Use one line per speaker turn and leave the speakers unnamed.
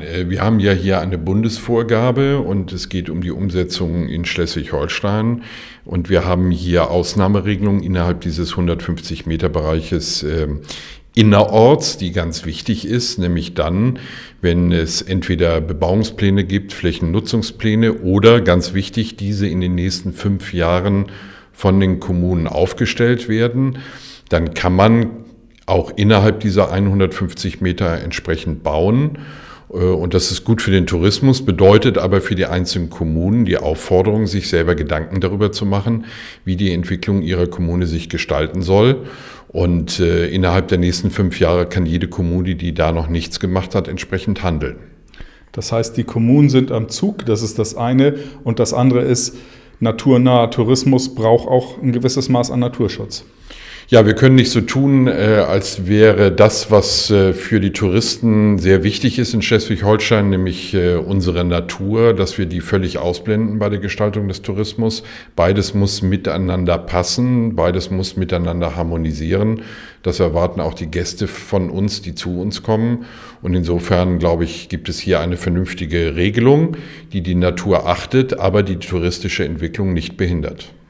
Wir haben ja hier eine Bundesvorgabe und es geht um die Umsetzung in Schleswig-Holstein. Und wir haben hier Ausnahmeregelungen innerhalb dieses 150-Meter-Bereiches innerorts, die ganz wichtig ist, nämlich dann, wenn es entweder Bebauungspläne gibt, Flächennutzungspläne oder, ganz wichtig, diese in den nächsten 5 Jahren von den Kommunen aufgestellt werden, dann kann man auch innerhalb dieser 150 Meter entsprechend bauen. Und das ist gut für den Tourismus, bedeutet aber für die einzelnen Kommunen die Aufforderung, sich selber Gedanken darüber zu machen, wie die Entwicklung ihrer Kommune sich gestalten soll. Und innerhalb der nächsten 5 Jahre kann jede Kommune, die da noch nichts gemacht hat, entsprechend handeln.
Das heißt, die Kommunen sind am Zug, das ist das eine. Und das andere ist, naturnaher Tourismus braucht auch ein gewisses Maß an Naturschutz.
Ja, wir können nicht so tun, als wäre das, was für die Touristen sehr wichtig ist in Schleswig-Holstein, nämlich unsere Natur, dass wir die völlig ausblenden bei der Gestaltung des Tourismus. Beides muss miteinander passen, beides muss miteinander harmonisieren. Das erwarten auch die Gäste von uns, die zu uns kommen. Und insofern, glaube ich, gibt es hier eine vernünftige Regelung, die die Natur achtet, aber die touristische Entwicklung nicht behindert.